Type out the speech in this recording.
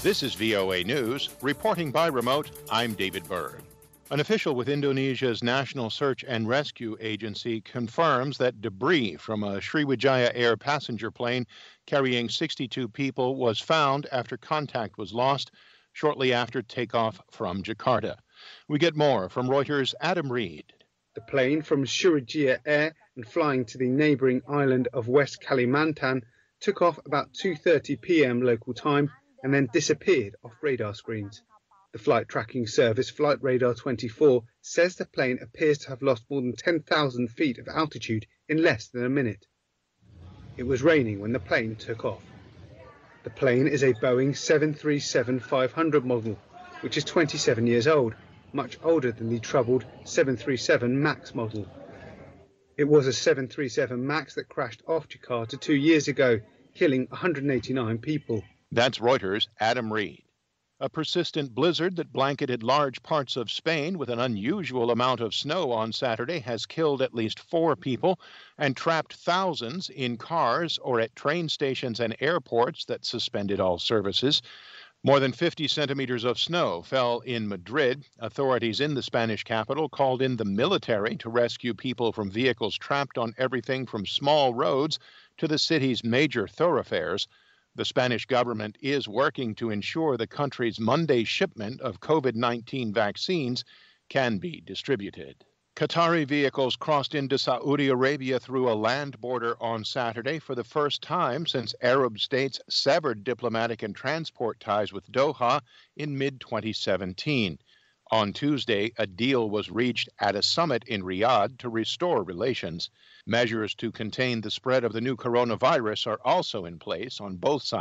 This is VOA News. Reporting by remote, I'm David Berg. An official with Indonesia's National Search and Rescue Agency confirms that debris from a Sriwijaya Air passenger plane carrying 62 people was found after contact was lost shortly after takeoff from Jakarta. We get more from Reuters' Adam Reed. The plane from Sriwijaya Air and flying to the neighbouring island of West Kalimantan took off about 2:30 p.m. local time and then disappeared off radar screens. The flight tracking service Flight Radar 24 says the plane appears to have lost more than 10,000 feet of altitude in less than a minute. It was raining when the plane took off. The plane is a Boeing 737-500 model, which is 27 years old, much older than the troubled 737 MAX model. It was a 737 MAX that crashed off Jakarta 2 years ago, killing 189 people. That's Reuters' Adam Reed. A persistent blizzard that blanketed large parts of Spain with an unusual amount of snow on Saturday has killed at least 4 people and trapped thousands in cars or at train stations and airports that suspended all services. More than 50 centimeters of snow fell in Madrid. Authorities in the Spanish capital called in the military to rescue people from vehicles trapped on everything from small roads to the city's major thoroughfares. The Spanish government is working to ensure the country's Monday shipment of COVID-19 vaccines can be distributed. Qatari vehicles crossed into Saudi Arabia through a land border on Saturday for the first time since Arab states severed diplomatic and transport ties with Doha in mid-2017. On Tuesday, a deal was reached at a summit in Riyadh to restore relations. Measures to contain the spread of the new coronavirus are also in place on both sides.